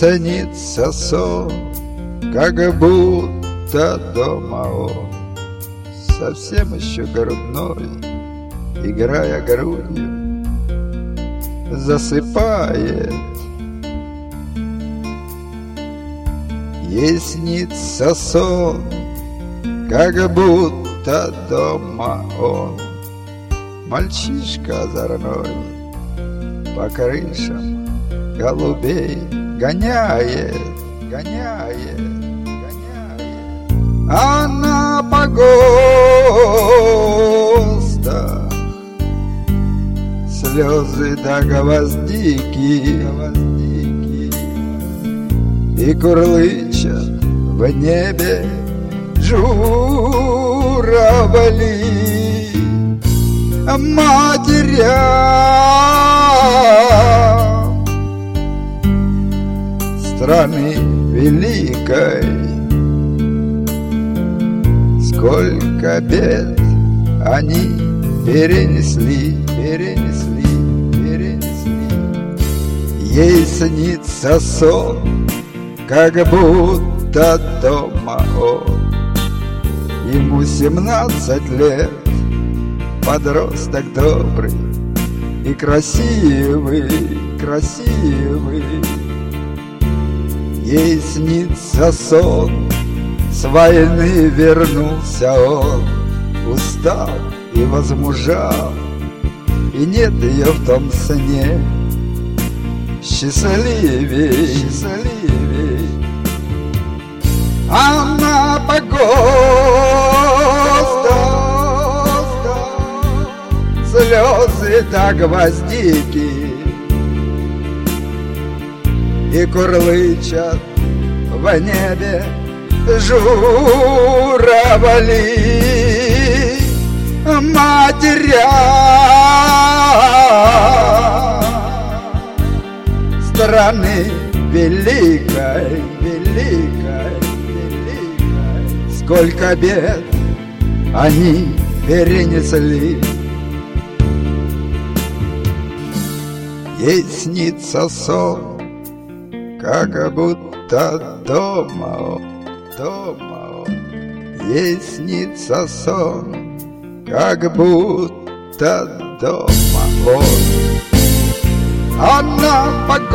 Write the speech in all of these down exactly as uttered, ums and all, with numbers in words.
снится сон, как будто дома он, совсем еще грудной, играя грудью, засыпает. Ей снится сон, как будто дома он, мальчишка озорной, по крышам голубей гоняет, гоняет, гоняет. А на погостах слезы да гвоздики, гвоздики, и курлычат в небе журавли. Матерям страны великой сколько бед они перенесли, перенесли, перенесли. Ей снится сон, как будто дома он. Ему семнадцать лет, подросток добрый и красивый, красивый. Ей снится сон, с войны вернулся он, устал и возмужал, и нет ее в том сне счастливей, счастливей. А на погостах слезы да гвоздики, и курлычат в небе журавли. Матерям страны великой, великой, великой, сколько бед они перенесли. Ей снится сон, как будто дома он, дома он. Ей снится сон, как будто дома он. А на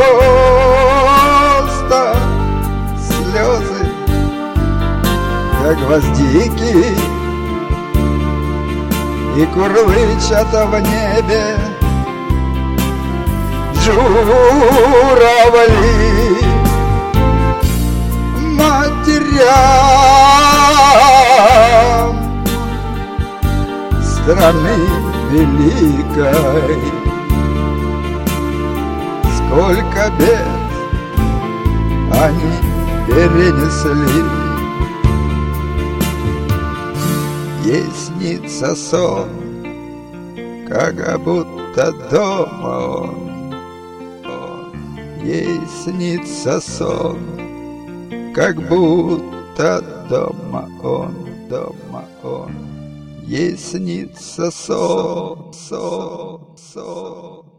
погостах слезы да гвоздики, и курлычат в небе журавли. Матерям страны великой сколько бед они перенесли. Ей снится сон, как будто дома он. Ей снится сон, как будто дома он, дома он. Ей снится сон, сон, сон.